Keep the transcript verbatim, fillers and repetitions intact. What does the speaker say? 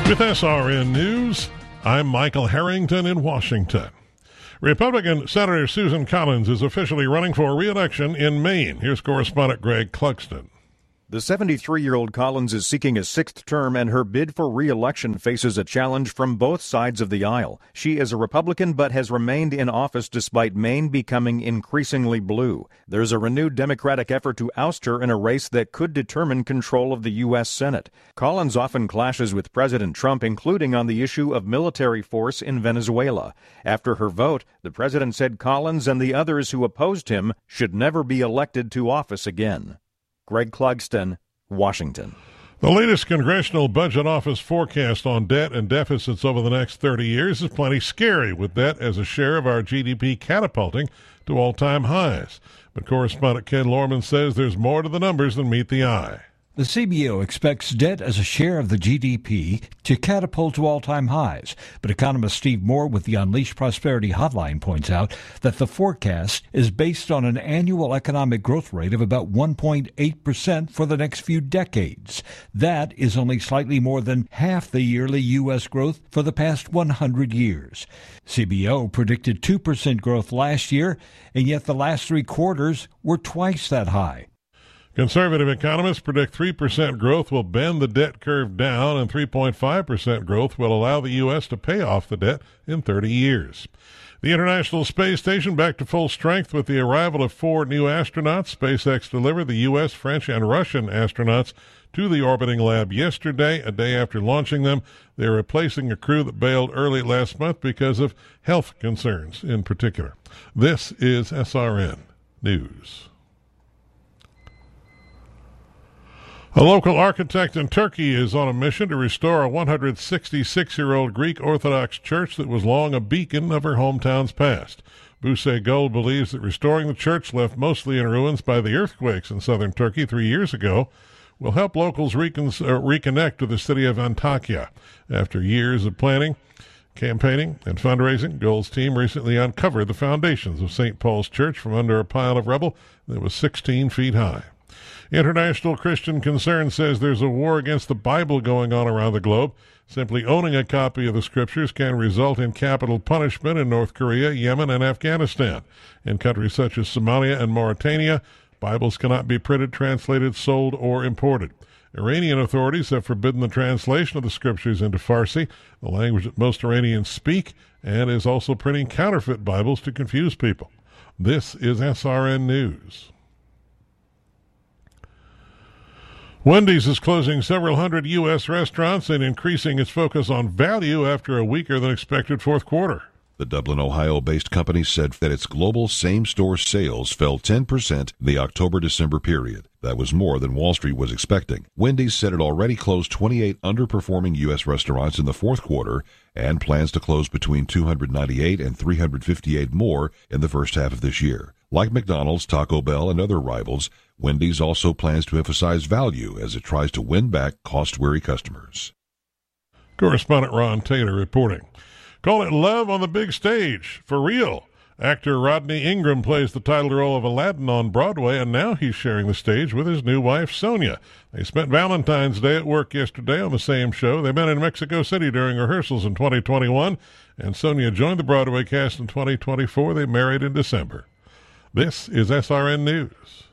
With S R N News, I'm Michael Harrington in Washington. Republican Senator Susan Collins is officially running for re-election in Maine. Here's correspondent Greg Clugston. The seventy-three-year-old Collins is seeking a sixth term, and her bid for re-election faces a challenge from both sides of the aisle. She is a Republican but has remained in office despite Maine becoming increasingly blue. There's a renewed Democratic effort to oust her in a race that could determine control of the U S. Senate. Collins often clashes with President Trump, including on the issue of military force in Venezuela. After her vote, the president said Collins and the others who opposed him should never be elected to office again. Greg Clugston, Washington. The latest Congressional Budget Office forecast on debt and deficits over the next thirty years is plenty scary, with debt as a share of our G D P catapulting to all-time highs. But correspondent Ken Lorman says there's more to the numbers than meet the eye. The C B O expects debt as a share of the G D P to catapult to all-time highs, but economist Steve Moore with the Unleash Prosperity Hotline points out that the forecast is based on an annual economic growth rate of about one point eight percent for the next few decades. That is only slightly more than half the yearly U S growth for the past one hundred years. C B O predicted two percent growth last year, and yet the last three quarters were twice that high. Conservative economists predict three percent growth will bend the debt curve down, and three point five percent growth will allow the U S to pay off the debt in thirty years. The International Space Station back to full strength with the arrival of four new astronauts. SpaceX delivered the U S, French, and Russian astronauts to the orbiting lab yesterday, a day after launching them. They're replacing a crew that bailed early last month because of health concerns in particular. This is S R N News. A local architect in Turkey is on a mission to restore a one hundred sixty-six-year-old Greek Orthodox church that was long a beacon of her hometown's past. Buse Gold believes that restoring the church, left mostly in ruins by the earthquakes in southern Turkey three years ago, will help locals recon- uh, reconnect with the city of Antakya. After years of planning, campaigning, and fundraising, Gold's team recently uncovered the foundations of Saint Paul's Church from under a pile of rubble that was sixteen feet high. International Christian Concern says there's a war against the Bible going on around the globe. Simply owning a copy of the scriptures can result in capital punishment in North Korea, Yemen, and Afghanistan. In countries such as Somalia and Mauritania, Bibles cannot be printed, translated, sold, or imported. Iranian authorities have forbidden the translation of the scriptures into Farsi, the language that most Iranians speak, and is also printing counterfeit Bibles to confuse people. This is S R N News. Wendy's is closing several hundred U S restaurants and increasing its focus on value after a weaker than expected fourth quarter. The Dublin, Ohio-based company said that its global same-store sales fell ten percent in the October-December period. That was more than Wall Street was expecting. Wendy's said it already closed twenty-eight underperforming U S restaurants in the fourth quarter and plans to close between two hundred ninety-eight and three hundred fifty-eight more in the first half of this year. Like McDonald's, Taco Bell, and other rivals, Wendy's also plans to emphasize value as it tries to win back cost-weary customers. Correspondent Ron Taylor reporting. Call it love on the big stage, for real. Actor Rodney Ingram plays the title role of Aladdin on Broadway, and now he's sharing the stage with his new wife, Sonia. They spent Valentine's Day at work yesterday on the same show. They've been in Mexico City during rehearsals in twenty twenty-one, and Sonia joined the Broadway cast in twenty twenty-four. They married in December. This is S R N News.